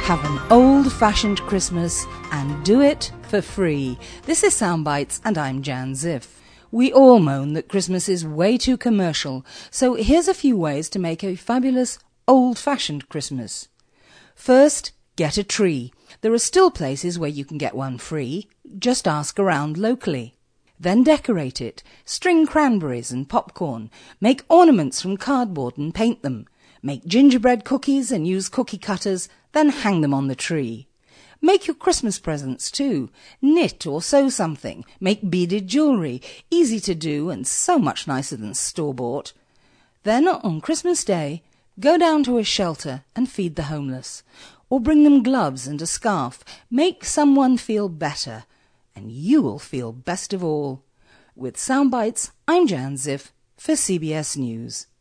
Have an old-fashioned Christmas and do it for free. This is Soundbites and I'm Jan Ziff. We all moan that Christmas is way too commercial, so here's a few ways to make a fabulous old-fashioned Christmas. First, get a tree. There are still places where you can get one free. Just ask around locally. Then decorate it. String cranberries and popcorn. Make ornaments from cardboard and paint them. Make gingerbread cookies and use cookie cutters, then hang them on the tree. Make your Christmas presents too. Knit or sew something. Make beaded jewellery. Easy to do and so much nicer than store-bought. Then on Christmas Day, go down to a shelter and feed the homeless. Or bring them gloves and a scarf. Make someone feel better. And you will feel best of all. With Soundbites, I'm Jan Ziff for CBS News.